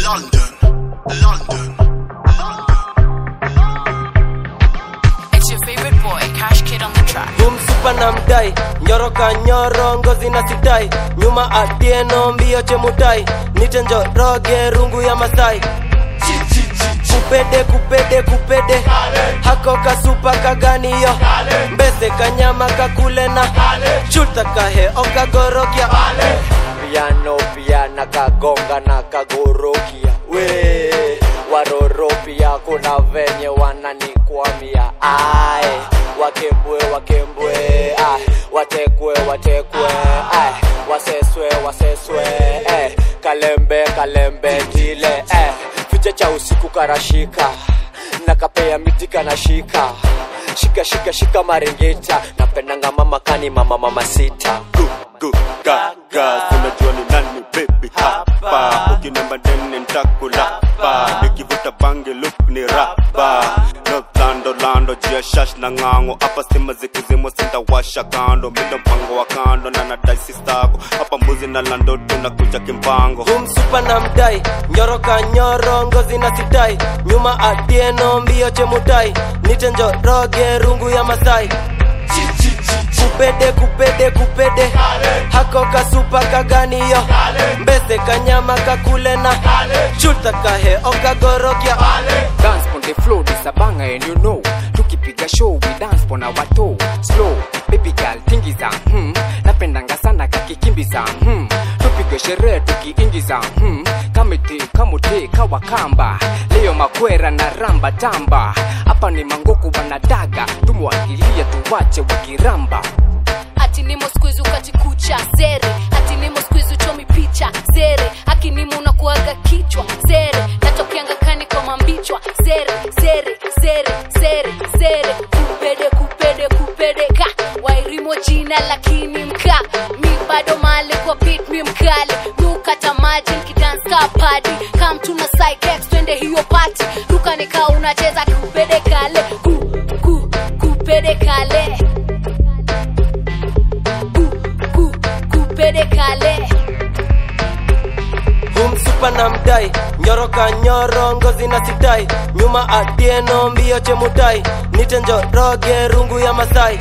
London. It's your favorite boy, Cash Kid on the track. Boom super na mdai, nyoroka nyoro ngozi na sitai, nyuma atieno mbio chemutai, nite njoroge rungu ya Masai. Kupede hako kasupa kaganiyo, mbese kanyama kakulena, chulta kahe okagorokia. Piano kagonga na kagorokia, we waroropia kuna venye wananikwamia. Ai wakembwe ai watekwe ai waseswe kalembe dile fiche cha usiku karashika nakapea mitika na shika marengeta napendanga mama kani mama sita gaga unajua ni nani baby hapa ukinemba deni nitakulapa nikivuta bange look ni rapa Lando jia shash na ngango hapa stima zikizimo sintawasha kando mindo mpango wa kando na nadai sistako hapa mbuzi na lando tunakuja kimpango. Boom super na mdai, nyoroka nyoro ngozi na sitai, nyuma atieno mbio chemutai, nite njoroge rungu ya Masai. Kupede hako kasupa kaganiyo, mbese kanyama kakulena, chulta kahe okagorokia. Dance on the floor, this a banger and you know. Tukipiga show, we dance on our toe. Slow, baby girl, tingiza, napendanga sana kakikimbiza, tupige sherehe tukiingiza, kamote kawakamba, leo makwera na ramba tamba, hapa ni mangoku wanadaga, tumwagilia tuwache wakiramba. Ati nimo squeeze ukati kucha zere, ati nimo squeeze uchomi picha zere, haki nimo unakuaga kichwa zere, natokianga kani kwa mambichwa zere, kupede ka wairimo jina lakini mka mi bado male kwa beat mi mkale nukata maji nikidance ka party kam tuna psychex twende hiyo party duka nika unacheza kupede kale kupede kale Boom super na mdai, nyoroka nyoro ngozi na sitai, nyuma atieno mbio chemutai, nite njoroge rungu ya Masai.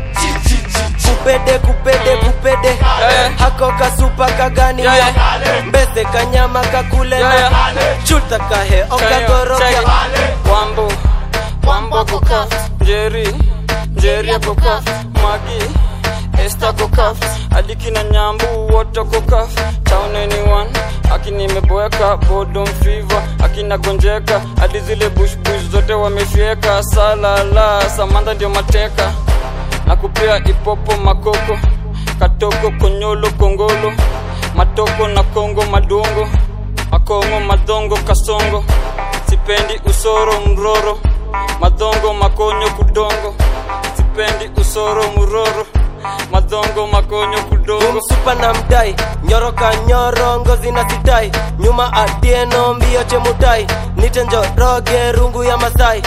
Kupede hako kasupa kaganiyo, mbese kanyama kakulena, chulta kahe okagorokia. Wambo kukaf, Jerry kukaf, Magi Esta kukaf, Adiki na Nyambu wote kukaf, Town anyone, aki nimeboeka, Bodom fever, aki nagonjeka, hadi zile bush zote wamefieka, salala, Samantha ndio mateka, nakupea ipopo makoko, katoko konyolo kongolo, matoko na kongo madongo, makongo madongo kasongo, sipendi usoro mroro, madongo makonyo kudongo, sipendi usoro mroro, madongo makonyo kudongo. Boom super na mdai, nyoroka nyoro ngozi na sitai, nyuma atieno mbio chemutai, nite njoroge rungu ya Masai.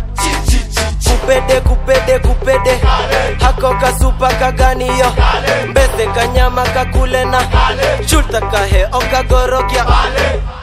Kupede hako kasupa kaganiyo, mbese kanyama kakulena, chulta kahe okagorokia.